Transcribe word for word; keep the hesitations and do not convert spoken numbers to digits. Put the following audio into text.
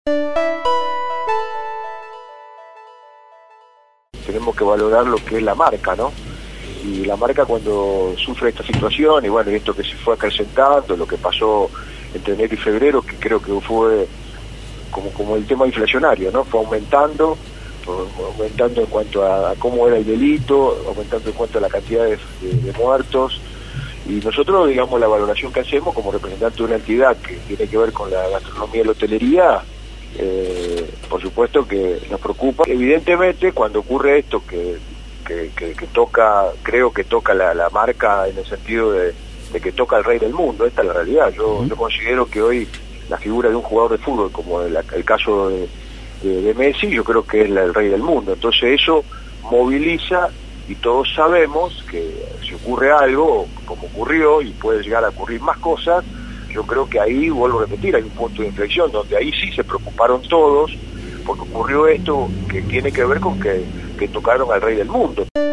Tenemos que valorar lo que es la marca, ¿no? Y la marca cuando sufre esta situación, y bueno, esto que se fue acrecentando, lo que pasó entre enero y febrero, que creo que fue como, como el tema inflacionario, ¿no? Fue aumentando, fue aumentando en cuanto a, a cómo era el delito, aumentando en cuanto a la cantidad de, de, de muertos, y nosotros, digamos, la valoración que hacemos como representante de una entidad que tiene que ver con la gastronomía y la hotelería, eh, por supuesto que nos preocupa. Evidentemente, cuando ocurre esto que, que, que, que toca, creo que toca la, la marca en el sentido de, de que toca al rey del mundo, esta es la realidad. Yo, uh-huh. yo considero que hoy la figura de un jugador de fútbol, como el, el caso de, de, de Messi, yo creo que es la, el rey del mundo. Entonces eso moviliza, y todos sabemos que si ocurre algo, como ocurrió, y puede llegar a ocurrir más cosas, yo creo que ahí, vuelvo a repetir, hay un punto de inflexión donde ahí sí se preocuparon todos, porque ocurrió esto que tiene que ver con que, que tocaron al rey del mundo.